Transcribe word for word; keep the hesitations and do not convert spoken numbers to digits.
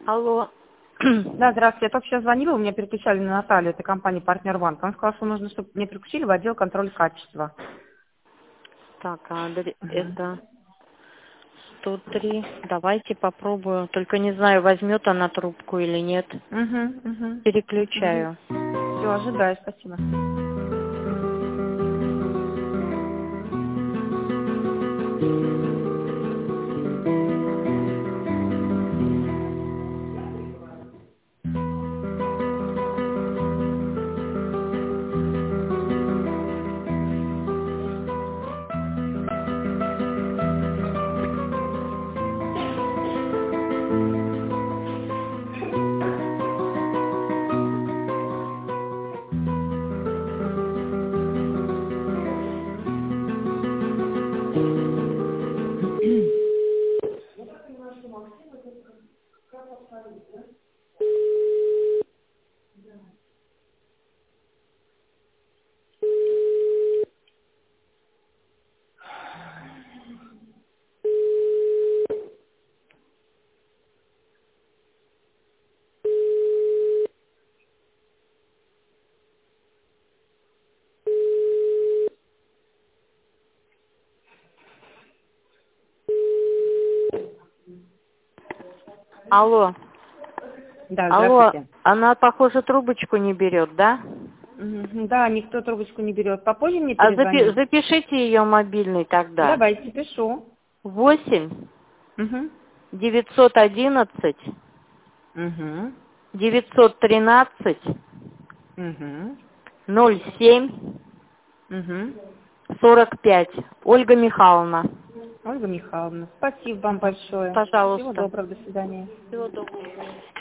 Алло. Да, здравствуйте. Я только сейчас звонила, меня переключали на Наталью, это компания «Партнер Банк». Он сказал, что нужно, чтобы меня переключили в отдел контроля качества. Так, адрес Угу. это сто три. Давайте попробую. Только не знаю, возьмет она трубку или нет. Угу, угу. Переключаю. Все, ожидаю, спасибо. Алло. Да, Алло. здравствуйте. Она, похоже, трубочку не берет, да? Угу. Да, никто трубочку не берет. Попозже мне А запи- перезвонить? запишите ее мобильный тогда. Давайте, пишу. Восемь Угу. девятьсот одиннадцать Угу. девятьсот тринадцать Угу. ноль семь Угу. сорок пять. Ольга Михайловна. Ольга Михайловна, спасибо вам большое. Всего Пожалуйста. доброго, до свидания. Всего доброго.